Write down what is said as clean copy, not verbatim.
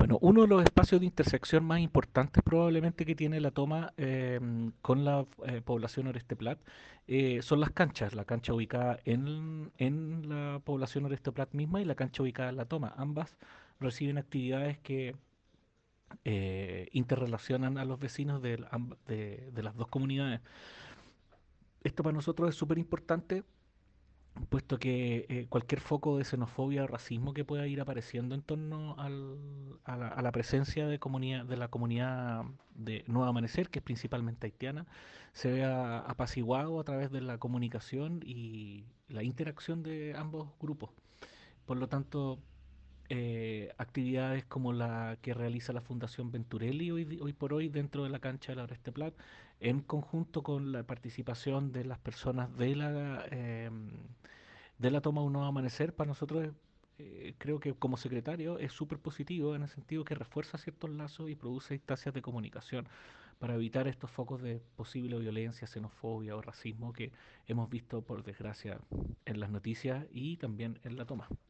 Bueno, uno de los espacios de intersección más importantes probablemente que tiene la toma con la población Oreste Plat son las canchas, la cancha ubicada en la población Oreste Plat misma y la cancha ubicada en la toma. Ambas reciben actividades que interrelacionan a los vecinos de las dos comunidades. Esto para nosotros es súper importante puesto que cualquier foco de xenofobia o racismo que pueda ir apareciendo en torno a la presencia de la comunidad de Nuevo Amanecer, que es principalmente haitiana, se vea apaciguado a través de la comunicación y la interacción de ambos grupos. Por lo tanto, actividades como la que realiza la Fundación Venturelli hoy por hoy dentro de la cancha de la Oreste Plat, en conjunto con la participación de las personas de la toma de un nuevo amanecer, para nosotros creo que como secretario es súper positivo en el sentido que refuerza ciertos lazos y produce instancias de comunicación para evitar estos focos de posible violencia, xenofobia o racismo que hemos visto por desgracia en las noticias y también en la toma.